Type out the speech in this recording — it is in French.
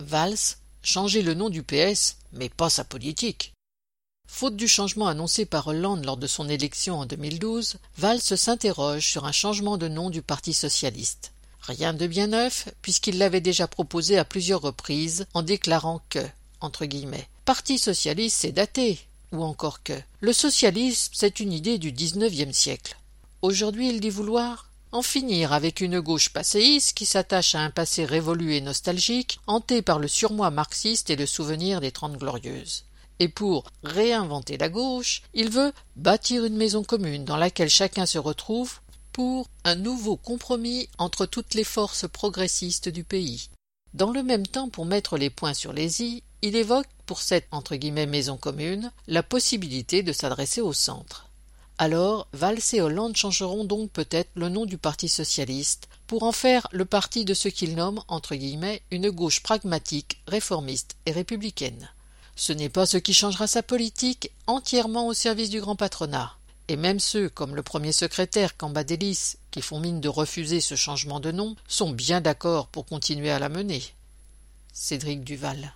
Valls changeait le nom du PS, mais pas sa politique. Faute du changement annoncé par Hollande lors de son élection en 2012, Valls s'interroge sur un changement de nom du Parti socialiste. Rien de bien neuf, puisqu'il l'avait déjà proposé à plusieurs reprises en déclarant que, entre guillemets, « Parti socialiste, c'est daté », ou encore que « Le socialisme, c'est une idée du XIXe siècle ». Aujourd'hui, il dit vouloir en finir avec une gauche passéiste qui s'attache à un passé révolu et nostalgique, hanté par le surmoi marxiste et le souvenir des Trente Glorieuses. Et pour réinventer la gauche, il veut bâtir une maison commune dans laquelle chacun se retrouve pour un nouveau compromis entre toutes les forces progressistes du pays. Dans le même temps, pour mettre les points sur les i, il évoque pour cette entre guillemets maison commune la possibilité de s'adresser au centre. Alors, Valls et Hollande changeront donc peut-être le nom du Parti socialiste pour en faire le parti de ce qu'ils nomment entre guillemets une gauche pragmatique, réformiste et républicaine. Ce n'est pas ce qui changera sa politique entièrement au service du grand patronat. Et même ceux, comme le premier secrétaire Cambadélis, qui font mine de refuser ce changement de nom, sont bien d'accord pour continuer à la mener. Cédric Duval.